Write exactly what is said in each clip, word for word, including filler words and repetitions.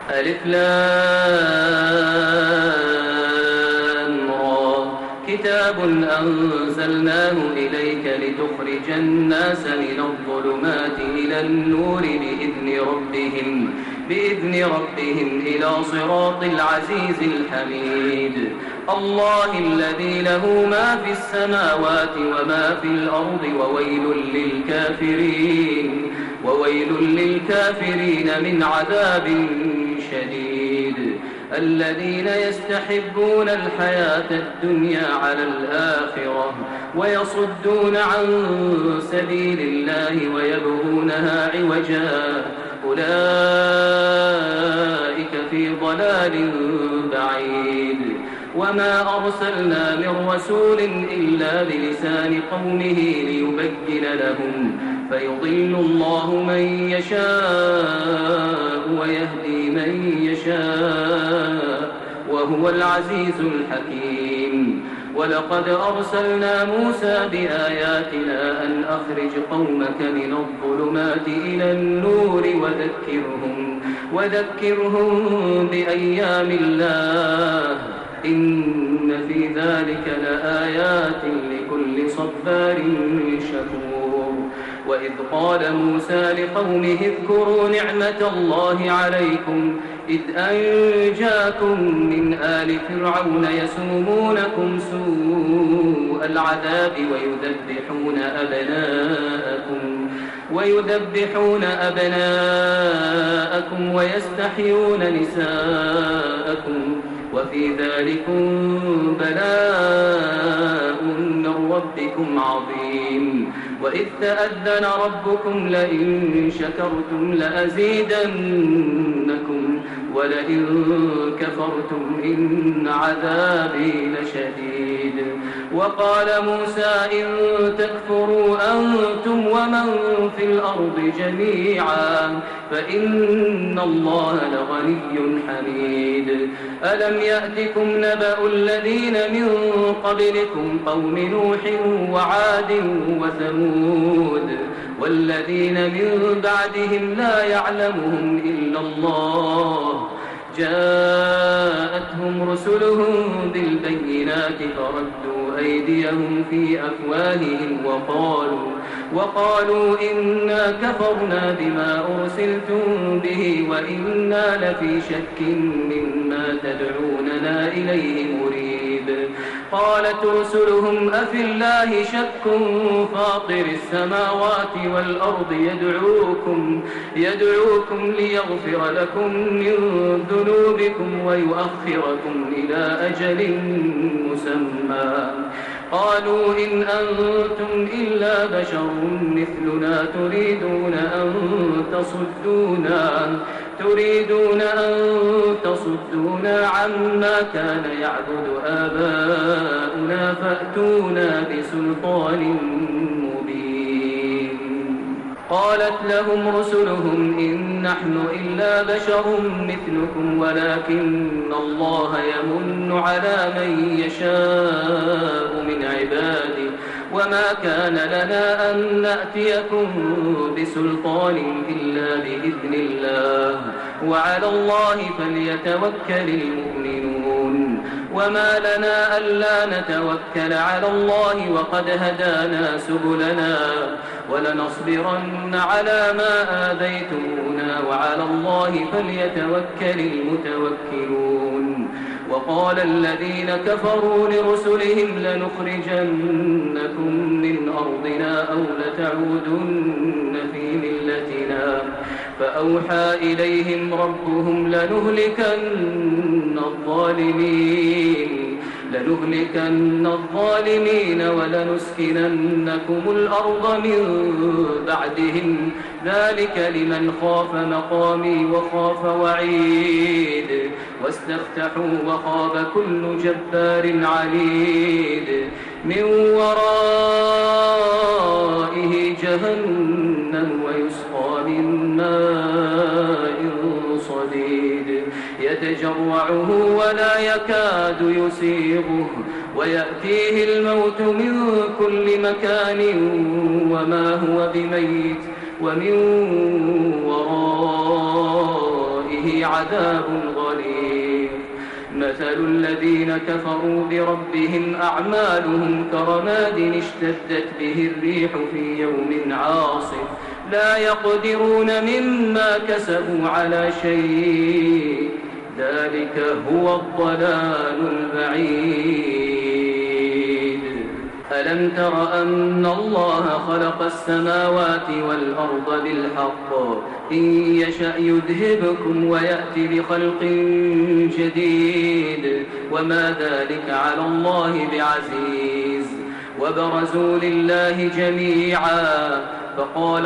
ألف لام را كتاب أنزلناه إليك لتخرج الناس من الظلمات إلى النور بإذن ربهم بإذن ربهم إلى صراط العزيز الحميد الله الذي له ما في السماوات وما في الأرض وويل للكافرين وويل للكافرين من عذاب شديد الذين يستحبون الحياة الدنيا على الآخرة ويصدون عن سبيل الله ويبغونها عوجا أولئك في ضلال بعيد وما أرسلنا من رسول إلا بلسان قومه ليبين لهم فيضل الله من يشاء ويهدي من يشاء وهو العزيز الحكيم ولقد أرسلنا موسى بآياتنا أن أخرج قومك من الظلمات إلى النور وذكرهم, وذكرهم بأيام الله إن في ذلك لآيات لكل صبار شكور وإذ قال موسى لقومه اذكروا نعمة الله عليكم إذ أنجاكم من آل فرعون يسومونكم سوء العذاب ويذبحون أبناءكم ويذبحون أبناءكم ويستحيون نساءكم وفي ذلكم بلاء من ربكم عظيم وإذ تأذن ربكم لئن شكرتم لأزيدنكم ولئن كفرتم إن عذابي لشديد وقال موسى إن تكفروا أنتم ومن في الأرض جميعا فإن الله لغني حميد ألم يأتكم نبأ الذين من قبلكم قوم نوح وعاد وثمود والذين من بعدهم لا يعلمهم إلا الله جاءتهم رسلهم بالبينات فردوا أيديهم في أفواههم وقالوا, وقالوا إنا كفرنا بما أرسلتم به وإنا لفي شك مما تدعوننا إليه مريب قالت رسلهم أفي الله شك فاطر السماوات والأرض يدعوكم, يدعوكم ليغفر لكم من ذنوبكم ويؤخركم إلى أجل مسمى قالوا إن أنتم إلا بشر مثلنا تريدون أن تصدونا تريدون أن تصدونا عما كان يعبد آباؤنا فأتونا بسلطان مبين قالت لهم رسلهم إن نحن إلا بشر مثلكم ولكن الله يمن على من يشاء من عباده وما كان لنا أن نأتيكم بسلطان إلا بإذن الله وعلى الله فليتوكل المؤمنون وما لنا ألا نتوكل على الله وقد هدانا سبلنا ولنصبرن على ما آذيتمونا وعلى الله فليتوكل المتوكلون وقال الذين كفروا لرسلهم لنخرجنكم من أرضنا أو لتعودن في ملتنا فأوحى إليهم ربهم لنهلكن الظالمين لنهلكن الظالمين ولنسكننكم الأرض من بعدهم ذلك لمن خاف مقامي وخاف وعيد واستفتحوا وخاب كل جبار عنيد من ورائه جهنم ويسقى من ماء صديد يتجرعه ولا يكاد يسيغه ويأتيه الموت من كل مكان وما هو بميت ومن ورائه ولقومه عذاب غليظ. مثل الذين كفروا بربهم أعمالهم كرماد اشتدت به الريح في يوم عاصف لا يقدرون مما كسبوا على شيء ذلك هو الضلال البعيد. ألم تر أن الله خلق السماوات والأرض بالحق إن يشأ يذهبكم ويأتي بخلق جديد وما ذلك على الله بعزيز. وبرزوا لله جميعا فقال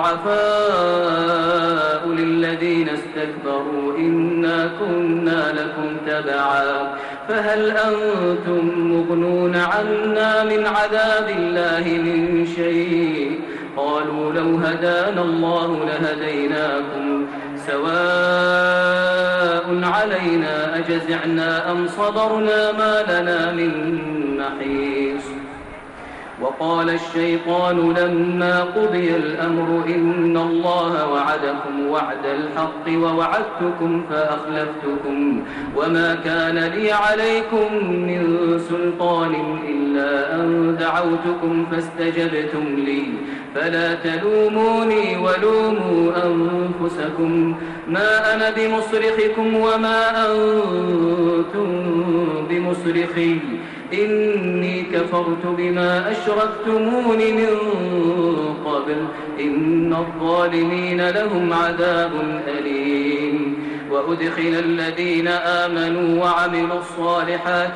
الضعفاء للذين استكبروا إنا كنا لكم تبعا فهل أنتم مغنون عنا من عذاب الله من شيء قالوا لو هدانا الله لهديناكم سواء علينا أجزعنا أم صبرنا ما لنا من محيص. وقال الشيطان لما قضي الأمر إن الله وعدكم وعد الحق ووعدتكم فأخلفتكم وما كان لي عليكم من سلطان إلا أن دعوتكم فاستجبتم لي فلا تلوموني ولوموا أنفسكم ما أنا بمصرخكم وما أنتم بمصرخي إني كفرت بما أشركتمون من قبل إن الظالمين لهم عذاب أليم. وأدخل الذين آمنوا وعملوا الصالحات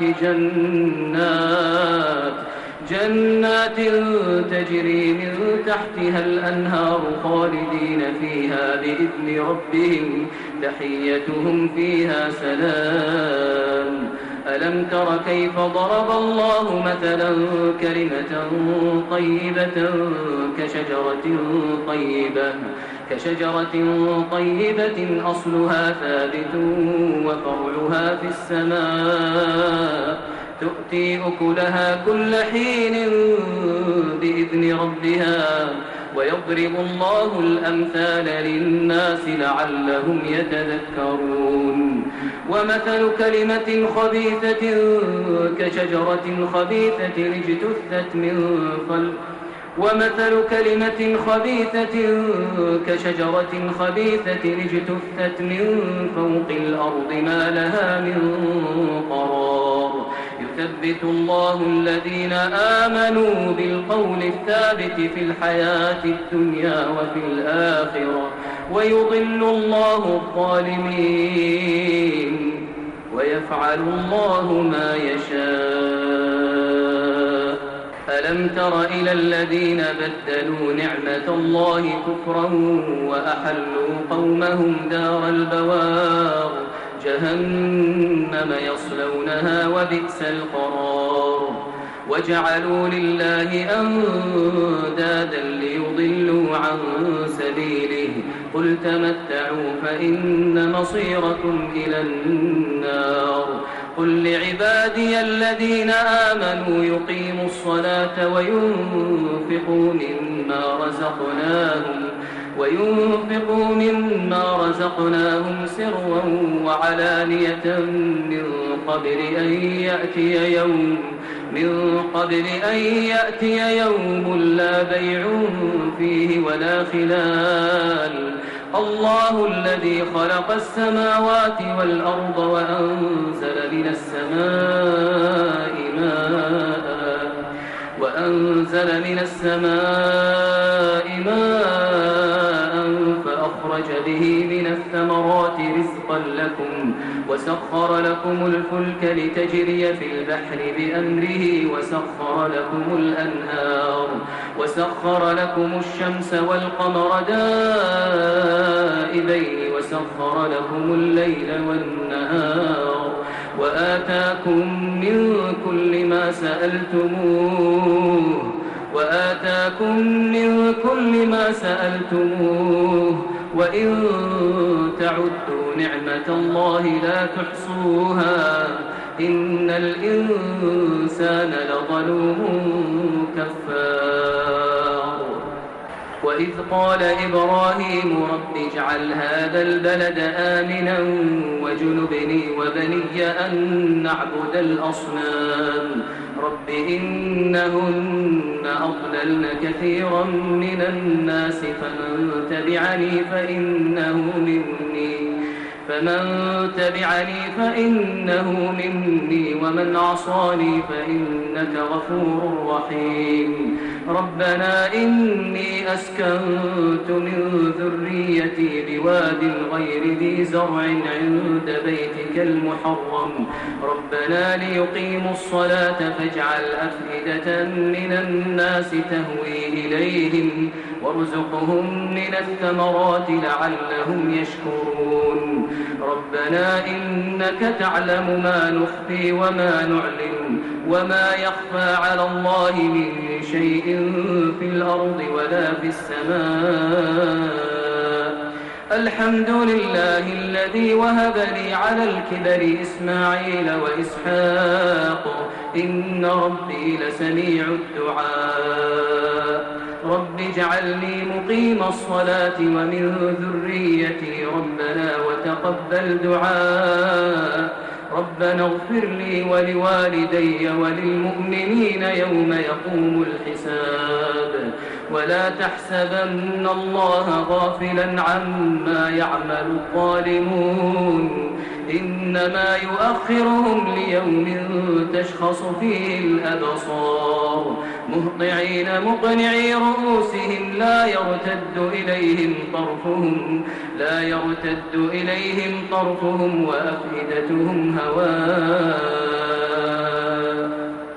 جنات جنات تجري من تحتها الأنهار خالدين فيها بإذن ربهم تحيتهم فيها سلام. ألم تر كيف ضرب الله مثلا كلمة طيبة كشجرة طيبة كشجرة طيبة أصلها ثابت وفرعها في السماء تؤتي أكلها كل حين بإذن ربها ويضرب الله الأمثال للناس لعلهم يتذكرون. ومثل كلمة خبيثة كشجرة خبيثة اجتثت من فل ومثل كلمة خبيثة كشجرة خبيثة اجتثت من فوق الأرض ما لها من قرار يثبت الله الذين آمنوا بالقول الثابت في الحياة الدنيا وفي الآخرة ويضل الله الظالمين ويفعل الله ما يشاء. ألم تر إلى الذين بدلوا نعمة الله كفرا وأحلوا قومهم دار البوار جهنم يصلونها وبئس القرار. وجعلوا لله أندادا ليضلوا عن سبيله قل تمتعوا فإن مصيركم إلى النار. قل لعبادي الذين آمنوا يقيموا الصلاة وينفقوا مما رزقناهم وينفقوا مما رزقناهم سرا وعلانية من قبل أن يأتي يوم من قبل أن يأتي يوم لا بيع فيه ولا خلال. الله الذي خلق السماوات والأرض وأنزل من السماء ماء وأنزل من السماء ماء فأخرج به من الثمرات رزقا لكم وسخر لكم الفلك لتجري في البحر بأمره وسخر لكم الأنهار وسخر لكم الشمس والقمر دائبين وسخر لكم الليل والنهار وآتاكم من كل ما سألتموه وآتاكم من كل ما سألتموه وإن تعدوا نعمة الله لا تحصوها إن الإنسان لظلوم كفار. وإذ قال إبراهيم رب اجعل هذا البلد آمنا واجنبني وبني أن نعبد الأصنام رب إنهن أضللن كثيرا من الناس فمن تبعني فإنه مني فمن تبعني فإنه مني ومن عصاني فإنك غفور رحيم ربنا إني أسكنت من ذريتي بواد غير ذي زرع عند بيتك المحرم ربنا ليقيموا الصلاة فاجعل أفئدة من الناس تهوي إليهم وارزقهم من الثمرات لعلهم يشكرون ربنا إنك تعلم ما نخفي وما نعلن وما يخفى على الله من شيء في الأرض ولا في السماء الحمد لله الذي وهب لي على الكبر إسماعيل وإسحاق إن ربي لسميع الدعاء رب اجعلني مقيم الصلاة ومن ذريتي ربنا وتقبل دعاء ربنا اغفر لي ولوالدي وللمؤمنين يوم يقوم الحساب ولا تحسبن الله غافلا عما يعمل الظالمون إنما يؤخرهم ليوم تشخص فيه الأبصار مهطعين مقنعي رؤوسهم لا يرتد إليهم طرفهم لا يرتد إليهم طرفهم وأفئدتهم هواء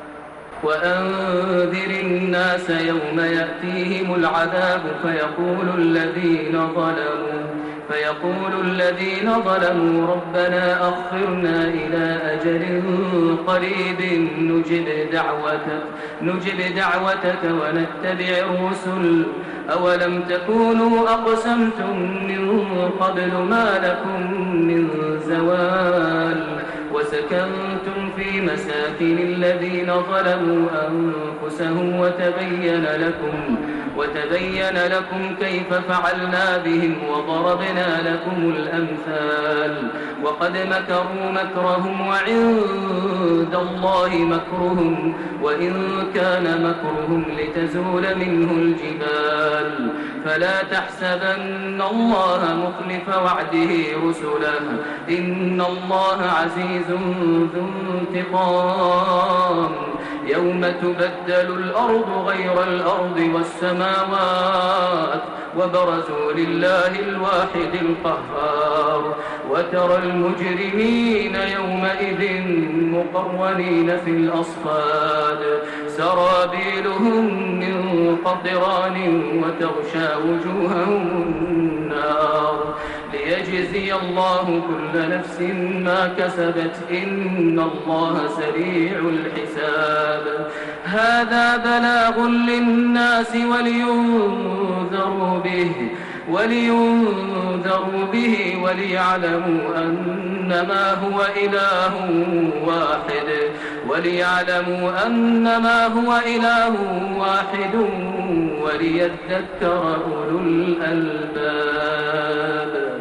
وأنذر الناس يوم يأتيهم العذاب فيقول الذين ظلموا فيقول الذين ظلموا ربنا أخرنا إلى أجل قريب نجب دعوتك نجب دعوتك ونتبع الرسل أولم تكونوا أقسمتم من قبل ما لكم من زوال وسكنتم في مساكن الذين ظلموا أنفسهم وتبين لكم وتبين لكم كيف فعلنا بهم وضربنا لكم الأمثال وقد مكروا مكرهم وعند الله مكرهم وإن كان مكرهم لتزول منه الجبال فلا تحسبن الله مخلف وعده رسله إن الله عزيز ذو انتقام يوم تبدل الأرض غير الأرض والسماوات وبرزوا لله الواحد القهار وترى المجرمين يومئذ مقرنين في الأصفاد سرابيلهم من قطران وتغشى وجوههم النار ليجزي الله كل نفس ما كسبت إن الله سريع الحساب هذا بلاغ للناس ولينذروا به ولينذروا به وليعلموا أنما هو إله واحد وليعلموا أنما هو إله واحد وليذكر أولو الألباب.